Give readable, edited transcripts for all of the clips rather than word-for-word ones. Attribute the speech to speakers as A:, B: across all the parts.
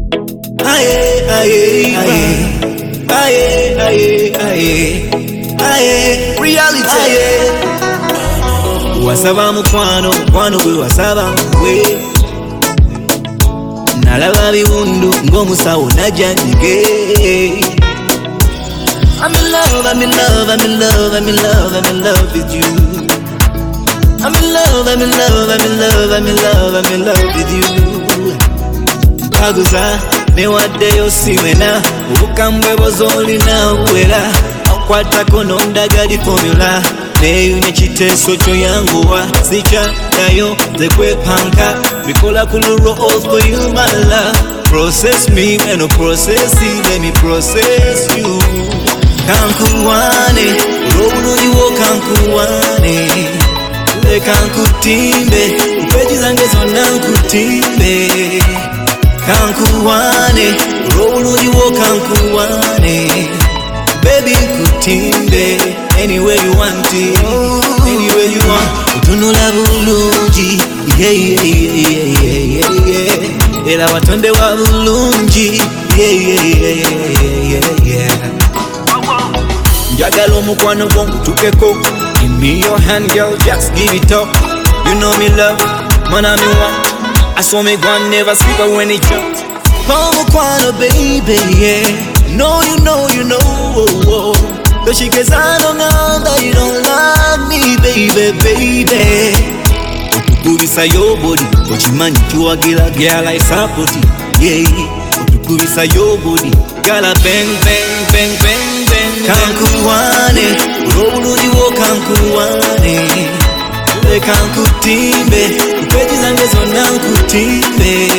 A: Aye, aye, aye, aye, aye, aye, aye, reality. Aye. Wasaba mukwano, mukwano gwe wasaba mwe. Nalaba biwundu ng'omusawo najjanjige. I'm in love, I'm in love, I'm in love, I'm in love, I'm in love with you. I'm in love, I'm in love, I'm in love, I'm in love, I'm in love with you. Mpaguza newaddeyo siwena obukambwe bozolina buwera akwatako n'ondagali formula neeyunya kiteeso kyo yanguwa sikyaddayo nze kwepanka bikola ku lulwo all for you my love. Process me and process it, let me process you. Kankuwane olw'obulungi bwo kankuwane leka nkutimbe mpeji zange zonna nkutimbe. Kankuwane olw'obulungi bwo kankuwane baby nkutimbe anywhere you want it, anywhere you want. Otunula bulungi yeah, yeah, yeah, yeah, yeah, yeah. Era watonde wa bulungi yeah, yeah, yeah, yeah, yeah, yeah. Njagala omukwano gwo nkutukeko. Give me your hand girl, just give it up. You know me love, man I'm in one. I saw me gone, never sleep when it jumped. Omukwano baby, yeah. No, you know, oh, oh. But she gets I don't know that you don't love me, baby, baby. Otukubisa your body, ochimanyi kiwagira girl I support it, yeah. Otukubisa your body, girl I bang, bang, bang, bang, bang. Kankuwane, olw'obulungi bwo kankuwane leka nkutimbe mpeji zange zonna nkutimbe.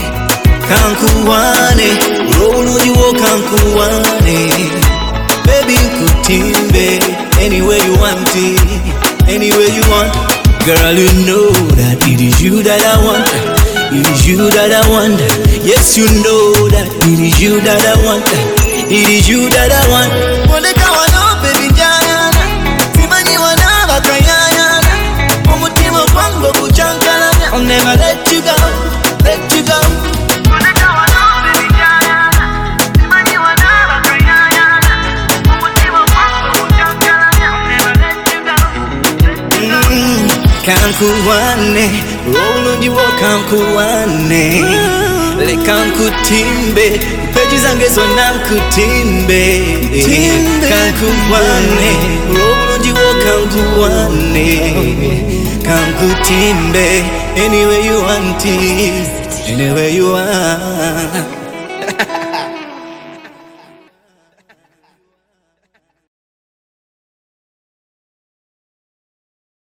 A: Kankuwane olw'obulungi bwo kankuwane baby nkutimbe anywhere you want it, anywhere you want. Girl you know that it is you that I want, it is you that I want. Yes you know that it is you that I want, it is you that I want. Mondeka wano baby jayana simanyi wana bakayana omutima gwange guchankalanya. I'll never let you go, let you go. Mondeka wano baby jayana simanyi wana bakayana omutima gwange guchankalanya. I'll never let you go, let you go. Kankuwane olw'obulungi bwo kankuwane leka nkutimbe mpeji zange zonna nkutimbe. Kankuwane olw'obulungi bwo kankuwane kankutimbe anywhere you want it, anywhere you want.